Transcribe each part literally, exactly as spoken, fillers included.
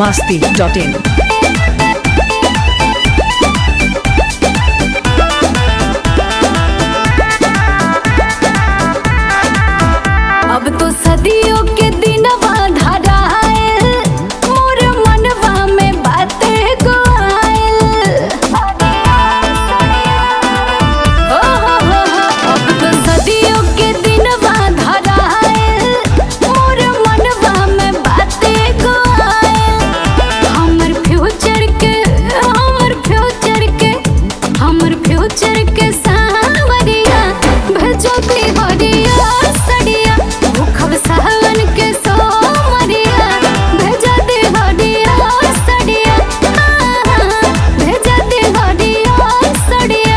masti dot in. अब तो सदियों के दिन धारा है, मोर मनवा में बातें को आयल। हो हो हो हो, अब तो सदियों के दिन धारा है, मोर मनवा में बातें को आयल। हमर फ्यूचर के हमर फ्यूचर के हमर फ्यूचर के सावरिया भेजो दी हरिया सड़िया भूखब सावन के सोमरिया भेजा दे हरिया सड़िया भेजा दे हरिया सड़िया।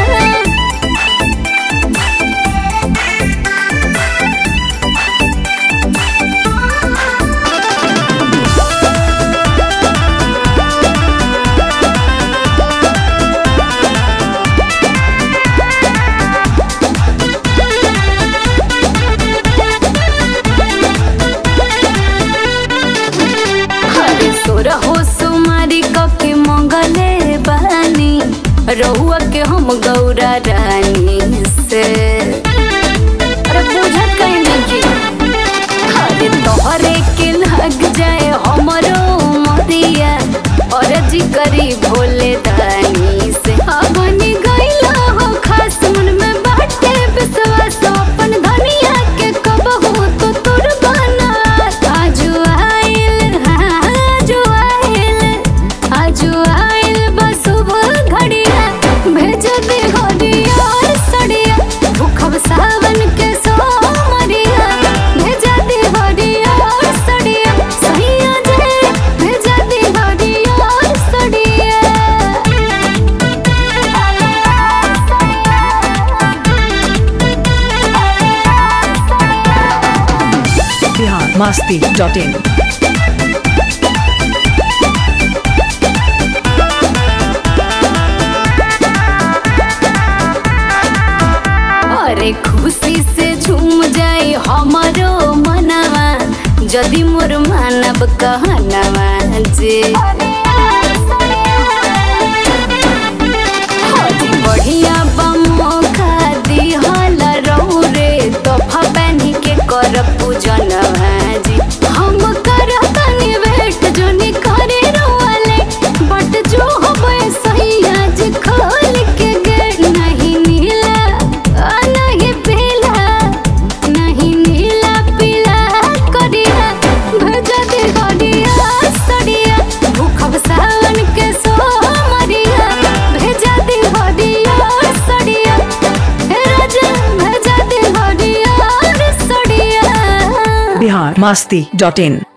हो सुमारी कके मंगले बानी रहुआ के हम गौरा रानी से। अरे बुझत कहीं नहीं जी, अरे तोहरे के लग जाए हमरो मरिया और जी करी भोले दानी से। बनी गईला हो खास मन में बाटे विश्वास अपन धनिया के कबहू तो तुर बना आजू आइल आजू आइल आजू आइल बस घड़िया भेज दे हरिया सड़िया भूखब सावन के सोमरिया भेजा दे हरिया सड़िया सैया जे भेजा दे हरिया सड़िया। Bihar masti dot in. अरे खुशी से झूम जाए हमारो मनवा जदि मोर मानव कहनवा जे। बढ़िया बमोखा दिहल रौरे तोहफा पहनी के कर पूजनवा जी। हम करतनी वेट जोनी करे रोवाले बट जो होबे सही आज खोल के गेट नहीं नीला नहीं पीला नहीं नीला पीला करिया भेजा दे हरिया सड़िया भूखब सावन के सोमरिया भेजा दे हरिया सड़िया राजा भेजा दे हरिया सड़िया। Bihar masti dot in.